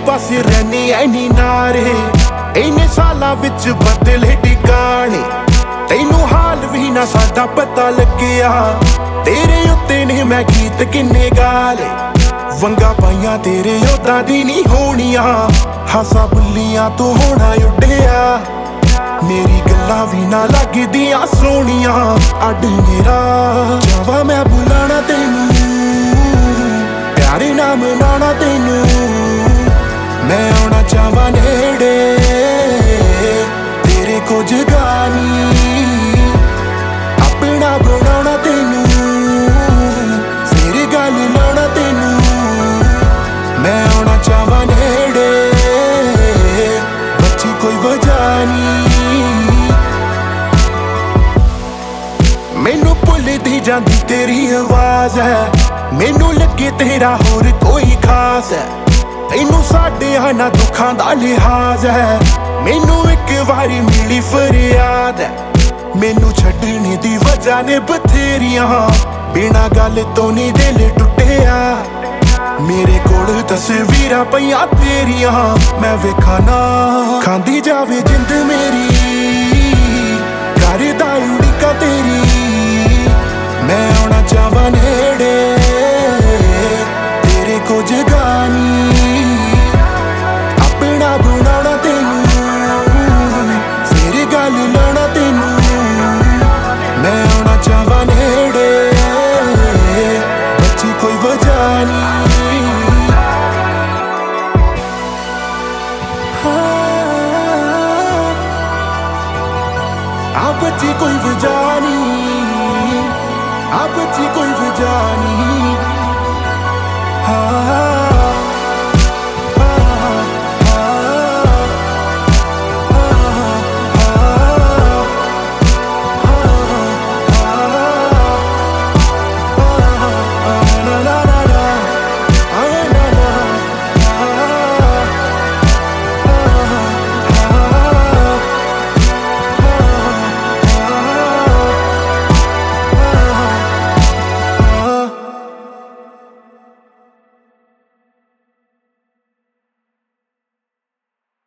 पासे रहनी ऐनी नारे इन्ने सालां विच बदले ठिकाने तैनू हाल भी ना साडा पता लग्गिया तेरे उत्ते ने मैं गीत किन्ने गाले वंगा पाइयां तेरे ओदा दी नी होनियां हासा बुल्लियां तू होना उड्डिया मेरी गल्लां भी ना लगदियां सोहणियां अड मेरा चावा मैं बुलाना तैनू प्यारे नाम मनाना तैनू मैं आना चाहवां नेड़े तेरे कुछ गानी अपना बनाना तैनू फिर गल लाना तैनू मैं आना चाहवां नेड़े बच्ची कोई वजह नहीं मैनू भुलदी जांदी तेरी आवाज़ है मैनू लगे तेरा होर कोई खास है तैनू साडे ना दुखां दा लिहाज है मैनू एक वारी मिली फरियाद है मैनू छड्डने दी वजह ने बथेरियां बिना गल तो नहीं दिल टुटिया मेरे कोल तस्वीरां पईयां तेरियां मैं वेखां ना खांदी जावे जिंद मेरी करदा उड़ीका तेरी मैं आना चाहवां नेड़े तेरे कुछ गानी अपना बनाना तैनू फिर गल लाना तैनू मैं आना चाहवां नेड़े बच्ची कोई वजह नहीं बच्ची कोई वजह नहीं बच्ची कोई वजह नहीं